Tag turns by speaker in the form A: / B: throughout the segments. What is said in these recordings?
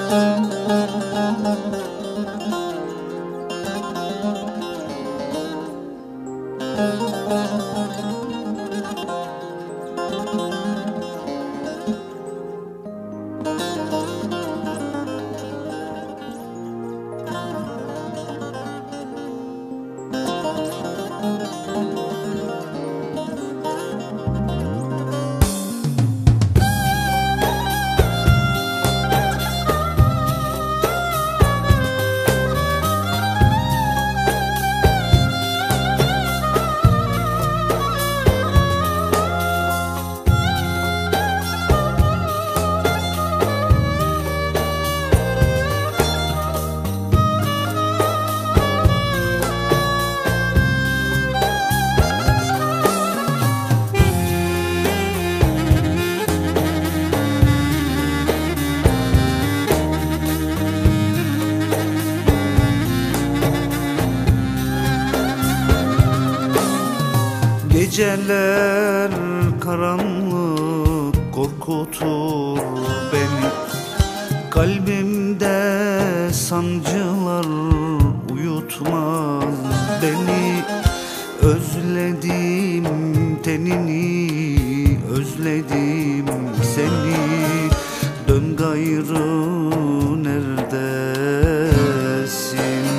A: Geceler karanlık korkutur beni, kalbimde sancılar uyutmaz beni. Özledim tenini, özledim seni, dön gayrı neredesin?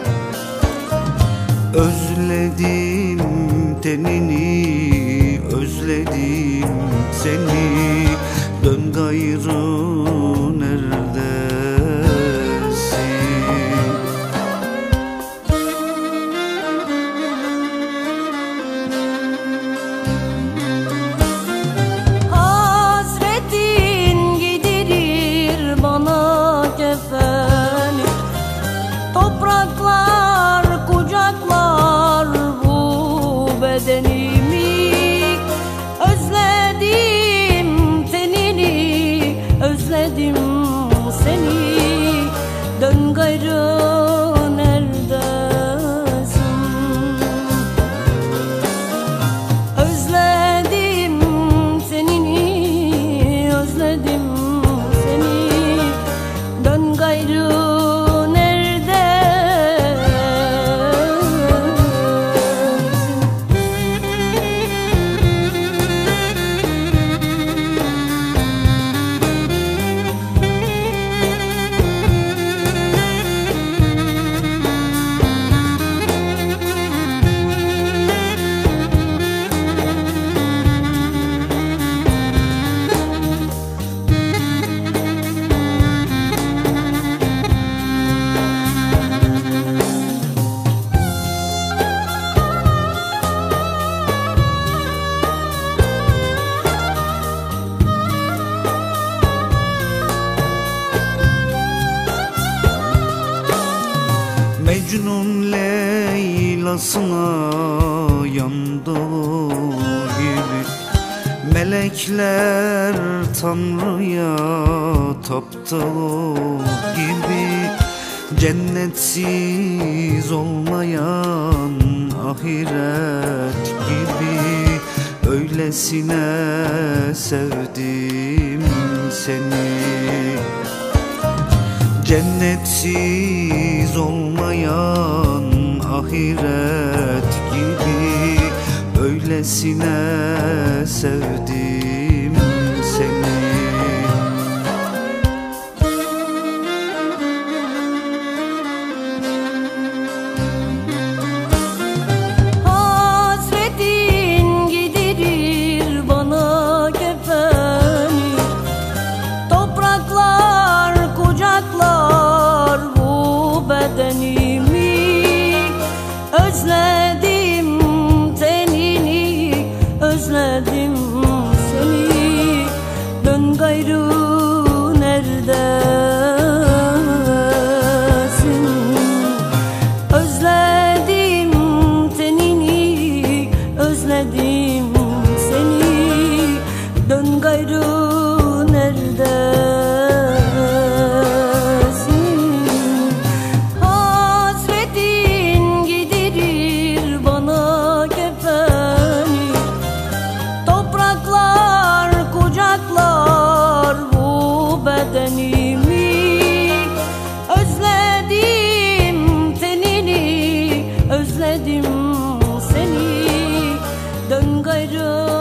A: Özledim tenini, özledim seni, dön gayrı neredesin?
B: Hasretin giydirir bana kefeni, topraklar kucaklar bu bedenimi. Özledim tenini, özledim seni, dön gayrı neredesin? Özledim tenini, özledim seni, dön gayrı
A: Mecnun Leyla'sına yandığı gibi, melekler Tanrı'ya taptığı gibi, cennetsiz olmayan ahiret gibi, öylesine sevdim seni. Cennetsiz olmayan ahiret gibi, öylesine sevdim seni.
B: Hasretin giydirir bana kefeni, topraklar kucaklar bu bedenimi. Özledim tenini, özledim seni, canım.